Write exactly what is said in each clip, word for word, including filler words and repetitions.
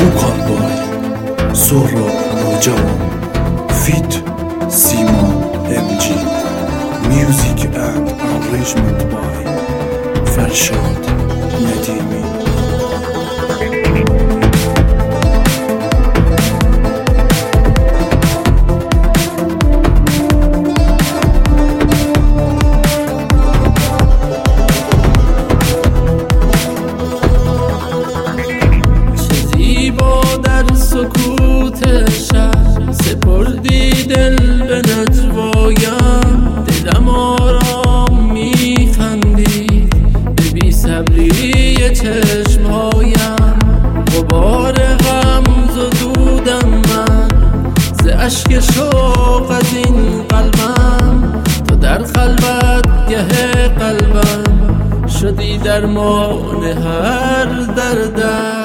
vocal by Sohrab Nojawan, feat. Sima M G, music and arrangement by Farshad Nadimi. سکوت شب سپردی دل به نجوایم، دلم آرام میخندید به بی صبری چشمهایم. غبار غم زدودم من ز اشک شوق از این قلبم، تو در خلوت گه قلبم شدی درمان هر دردم.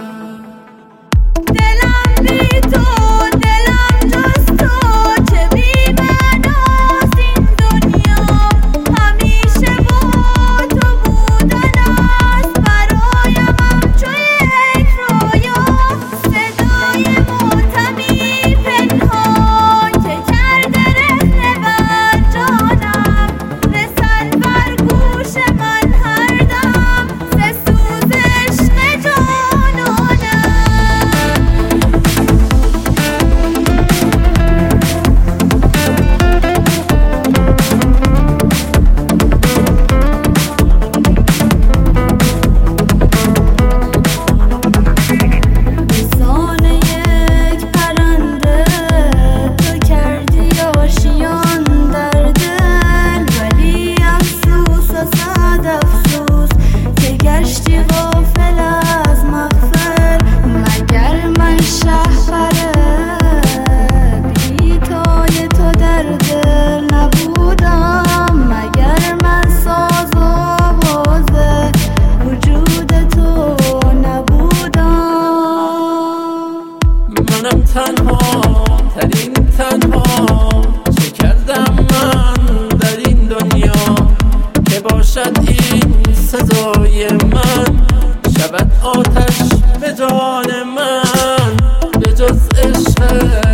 منم تنها ترین تنها چه کردم من در این دنیا که باشد این سزای من، شود آتش به جان من به جز عشق